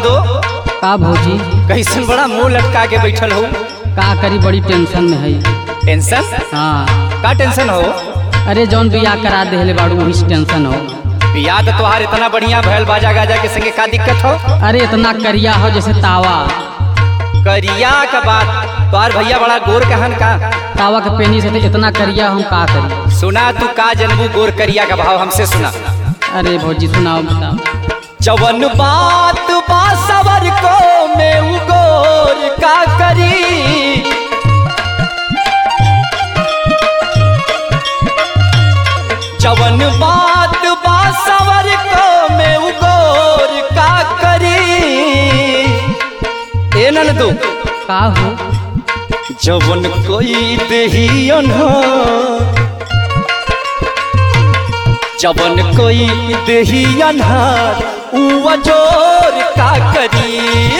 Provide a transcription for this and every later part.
नंदो। का भौजी? कैसन बड़ा मुंह लटका के बैठल हो? का करी, बड़ी टेंशन में है। टेंशन? हाँ। का टेंशन हो? अरे जौन बियाह करा देले बाड़ू वही से टेंशन हो। बियाह तो तोहार इतना बढ़िया भैल, बाजा गाजा के संगे का दिक्कत हो? अरे इतना करिया हो जैसे तावा। करिया का बात, तोहार भैया बड़ा गोर कहन का? तावा के पेनी से तो इतना करिया, हम का करी? सुना तू का जनबू गोर करिया का भाव हमसे सुना। अरे भौजी सुनाओ, बताओ। जवन बात बा सवर को मैं उगोर का करी, जवन बात बा सवर को मैं उगोर का करी। ए ननदू का हो? जवन कोई देही अनहार, जवन कोई देही अनहार उ अजोर का करी।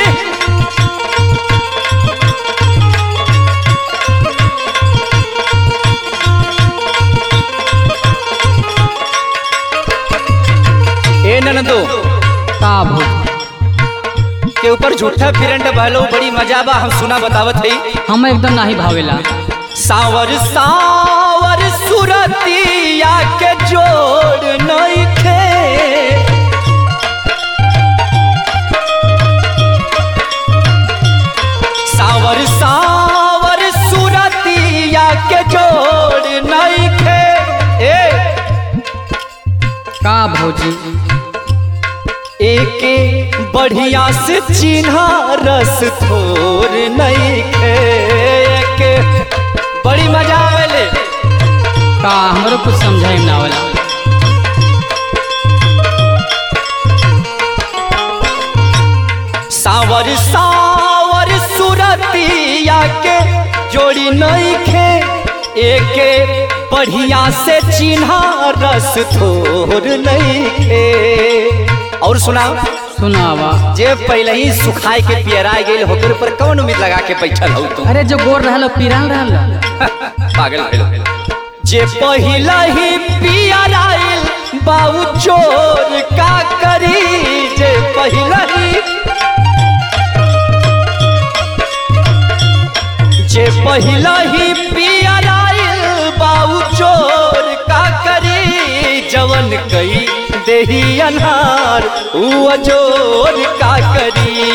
ए ननदो का भौजी? के ऊपर झूठा फिरंड बहलो, बड़ी मजा बा, हम सुना बतावत है। हम एकदम नहीं भावेला। सावर सावर सुरतिया के जोड़ नहीं खे, सावर सावर सुरतिया के जोड़ नहीं खे। का भौजी? एके बढ़िया से चिन्हा रस थोर नहीं खे, एके बड़ी मजा आवेले। का हमरो कुछ समझाई ना वाला। सावर सावर सुरतिया के जोड़ी नहीं खे, एके बढ़िया से चिन्हा रस थोर नहीं खे। और सुनावा। जे पहले ही सुखाए के पियरा गई होकर पर कौन उम्मीद लगा के बैठल हो तुम? अरे जो गोर रहलो पीरान रहलो। पागल भेलो। जे पहला ही पियराइल बाऊ चोर का करी, जे पहला ही, जे पहला ही पियराइल बाऊ चोर का करी। जवन कई देही अनहार उ अजोर का करी।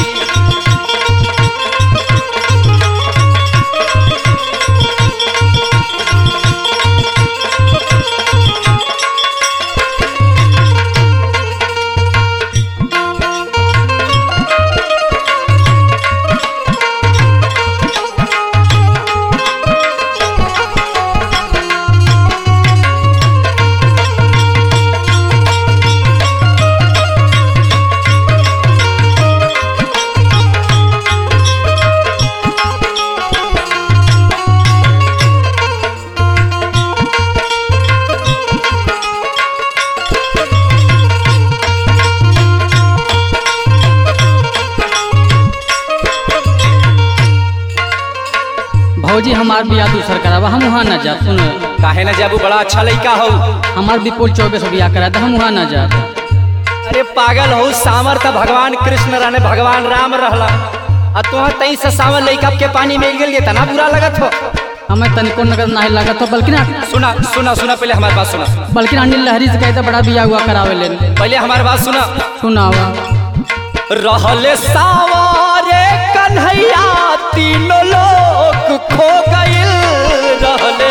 भौजी हमार बियाह दूसर करावा, हम वहाँ न जा। सुन, काहे न जाबू, बड़ा अच्छा लड़का हो। हमार विपुल चौबे से बियाह करा दे, हम वहाँ न जा। अरे पागल हो, सामर था भगवान कृष्ण रहने, भगवान राम रहला, और तुहर तई से सामर लड़का के पानी में गिर गया, तना बुरा लगत हो। हमें तनिको नगर नहीं लगा तो, बल्कि ना सुना सुना सुना, पहले हमारी बात सुना। बल्कि अनिल लहरी से कहते बड़ा बियाह हुआ करावे ले। पहले हमारी बात सुना। सुनावा। रहले सावरे कन्हैया तीनों लोग खो गइल, रहले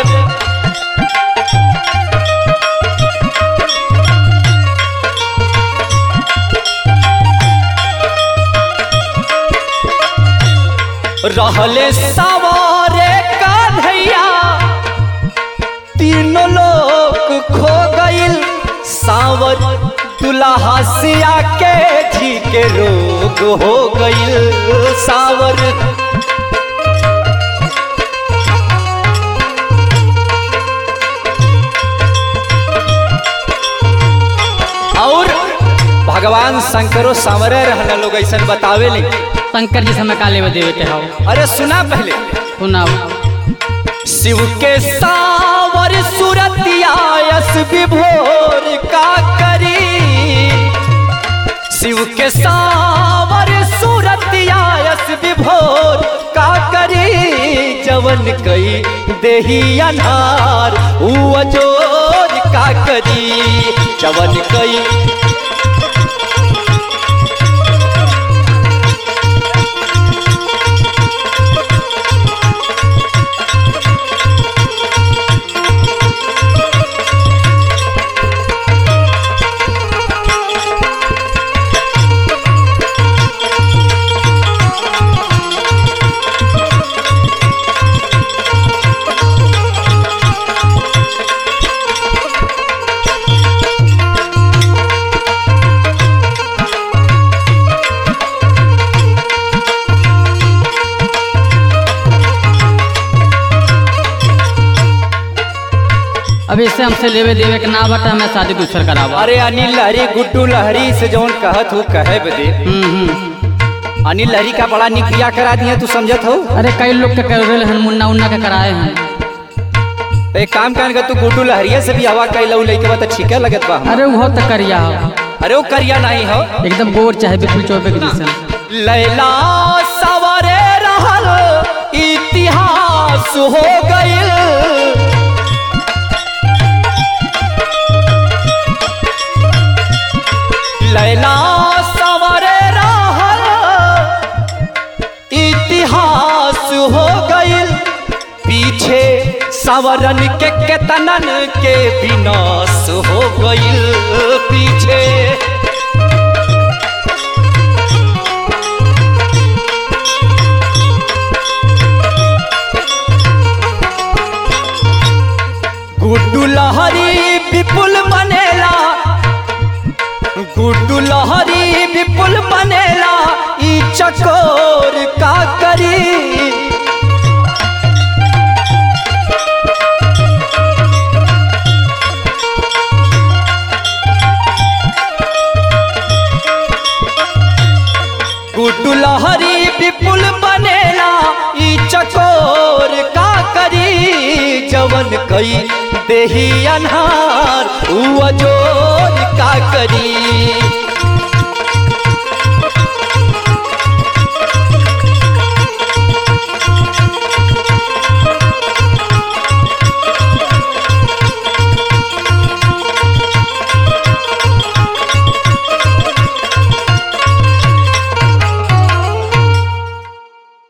रहले सावरे कन्हैया तीनों लोग खो गइल। सावर दुल्हा सिया के जी के रोग हो गइल। सावर और भगवान शंकरो सावरे रहना लोग ऐसा बतावे ले। शंकर जी समय काले देवे के हो। अरे सुना पहले सुनाओ। शिव के सावर सुरतिया यस विभोर का करी। शिव के सावर विभोर का करी जवन कई देही अनार ऊ अजोर का करी जवन कई अब इससे हमसे लेवे देवे के ना बटा मैं शादी दूसर करावा। अरे अनिल लहरी गुड्डू लहरी से जौन कहत हो कहे बदे अनिल लहरी का बड़ा निक बिया करा दिया तू समझत हो। अरे कई लोग के कर रहे हैं मुन्ना उन्ना के कराए हैं। तो एक काम कर तू गुड्डू लहरिया से भी हवा कैलू लेके बता ठीक है लगत बा। अरे वो तो करिया हो। अरे वो करिया नहीं हो एकदम गोर चाहे बिल्कुल चौबे के जैसे। लैला सवरे रहल इतिहास हो गइल लैला सवरे रहल इतिहास हो गइल पीछे सवरन के केतनन के विनाश हो गइल पीछे गुड्डू लहरी विपुल बनेला गुड्डू लहरी विपुल बनेला ई चकोर का करी गुड्डू लहरी विपुल बनेला ई चकोर का करी जवन कई देही अनहार ऊ अजोर का करी